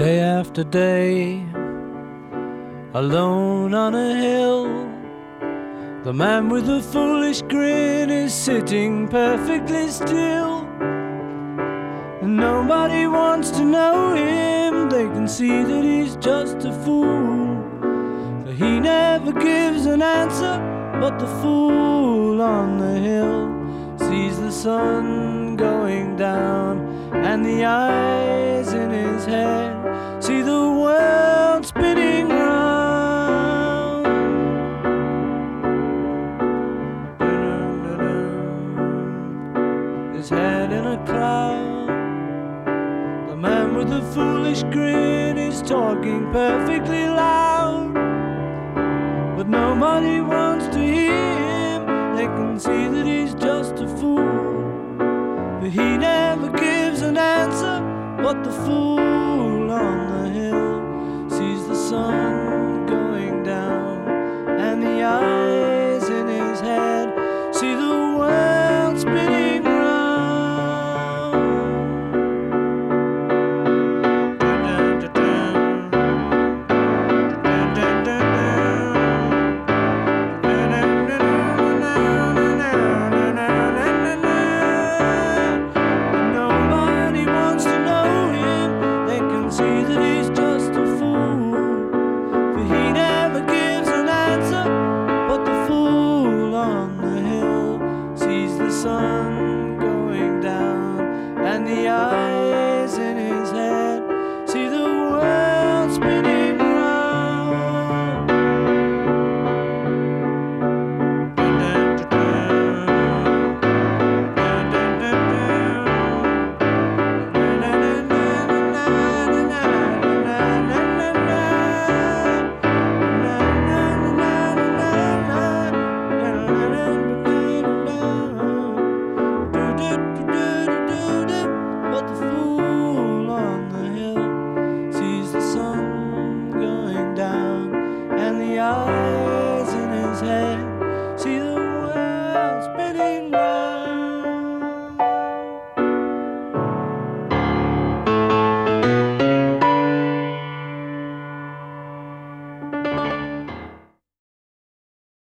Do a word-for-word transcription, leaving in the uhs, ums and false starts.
Day after day, alone on a hill, the man with the foolish grin is sitting perfectly still. And nobody wants to know him, they can see that he's just a fool. For he never gives an answer, but the fool on the hill sees the sun going down, and the eyes in his head see the world spinning round. His head in a cloud, the man with the foolish grin is talking perfectly loud, but nobody wants to hear him, they can see that he's just a fool. But he never gives an answer, but the fool on the